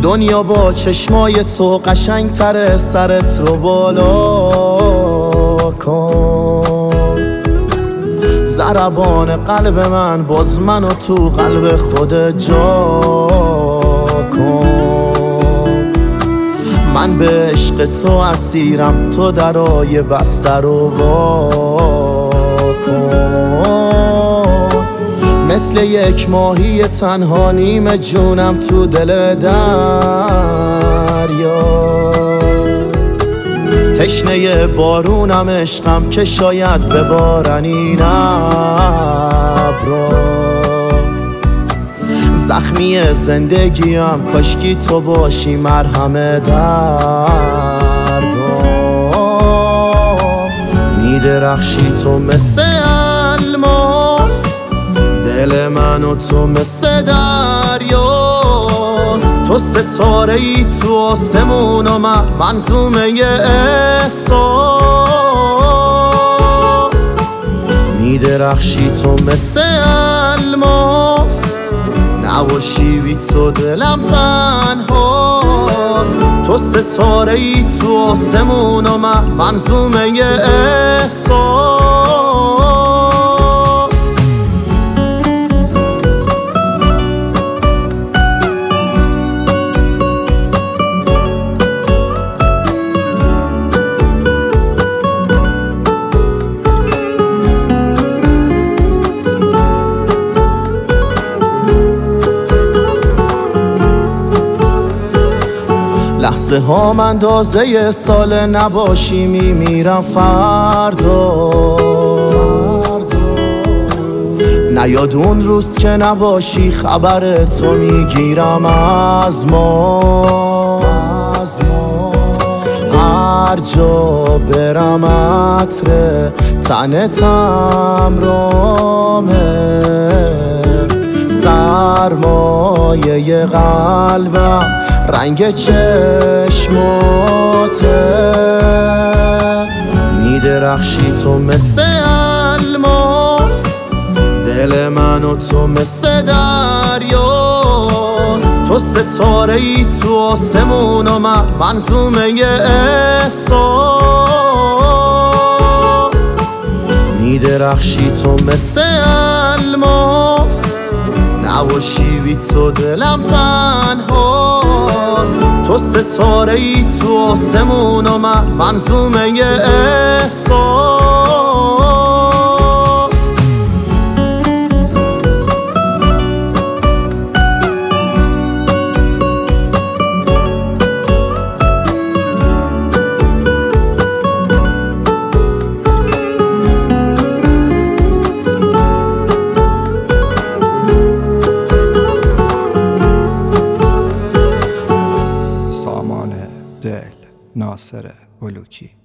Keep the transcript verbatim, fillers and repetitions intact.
دنیا با چشمای تو قشنگ تره، سرت رو بالا کن. ضربان قلب من باز منو تو قلب خودت جا کن. من به عشق تو اسیرم، تو درای بسته رو وا کن. مثل یک ماهی تنها نیم جونم تو دل دریا. تشنه بارونم عشقم که شاید ببارن این ابرا. زخمی زندگیم کاشکی تو باشی مرهم دردم. میدرخشی تو مثل الماس، دل من و تو مثل دریاست. تو ستاره ای تو آسمون و من منظومه احساس. میدرخشی تو مثل الماس، نباشی بی تو دلم تنهاست. تو ستاره ای تو آسمون و من منظومه احساس. لحظه ها اندازه سال نباشی میمیرم فردا. نیاد اون روز که نباشی خبر تو میگیرم از ما. هر جا برم عطر تنتم رامه. سرمایه قلبم رنگ چشماته. میدرخشی تو مثل الماس، دل من و تو مثل دریاست. تو ستاره ای تو آسمون و من منظومه احساس. میدرخشی تو مثل الماس، نباشی بی تو دلم تنهاست. تو ستاره ای تو آسمون و من منظومه احساس. دل، ناصر بلوکی.